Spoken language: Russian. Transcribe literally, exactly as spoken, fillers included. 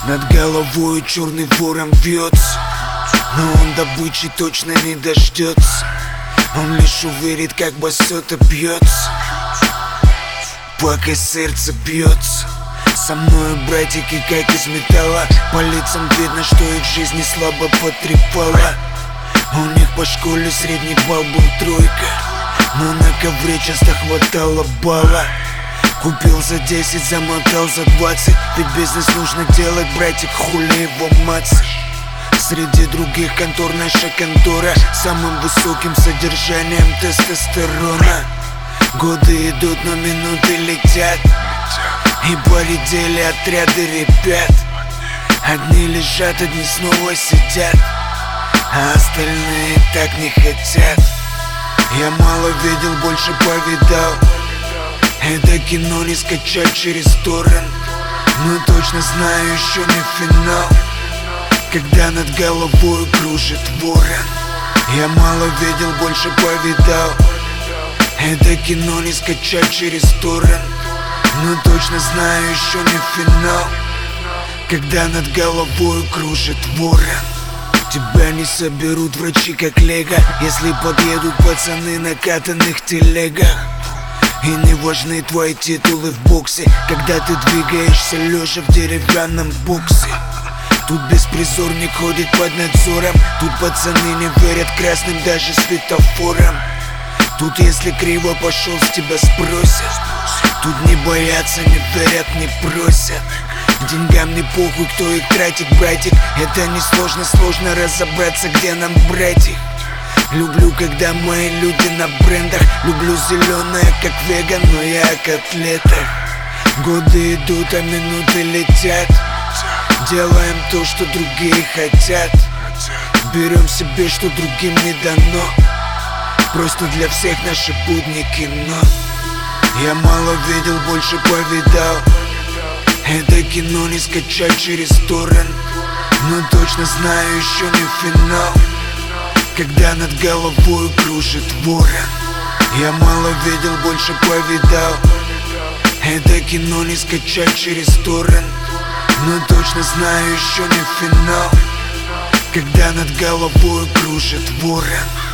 Над головой черный ворон вьется, но он добычи точно не дождется. Он лишь уверит, как басота бьется, пока сердце бьется. Со мной братики как из металла, по лицам видно, что их жизнь не слабо потрепала. У них по школе средний балл был тройка, но на ковре часто хватало балла. Купил за десять, замотал за двадцать, ведь бизнес нужно делать, братик, хули его мацать. Среди других контор наша контора с самым высоким содержанием тестостерона. Годы идут, но минуты летят, и поредели отряды ребят. Одни лежат, одни снова сидят, а остальные так не хотят. Я мало видел, больше повидал. Это кино не скачать через торрент, но точно знаю, еще не финал, когда над головой кружит ворон. Я мало видел, больше повидал. Это кино не скачать через торрент, но точно знаю, еще не финал, когда над головой кружит ворон. Тебя не соберут врачи как лего, если подъедут пацаны на катанных телегах. И не важны твои титулы в боксе, когда ты двигаешься лежа в деревянном боксе. Тут беспризорник ходит под надзором, тут пацаны не верят красным даже светофорам. Тут если криво пошел, с тебя спросят. Тут не боятся, не верят, не просят. Деньгам не похуй, кто их тратит, братик. Это не сложно, сложно разобраться, где нам брать их. Люблю, когда мои люди на брендах. Люблю зеленое, как веган, но я о котлетах. Годы идут, а минуты летят. Делаем то, что другие хотят. Берем себе, что другим не дано. Просто для всех наши будни кино. Я мало видел, больше повидал. Это кино не скачать через торрент, но точно знаю, еще не финал, когда над головой кружит ворон. Я мало видел, больше повидал. Это кино не скачать через торрент, но точно знаю, еще не финал, когда над головой кружит ворон.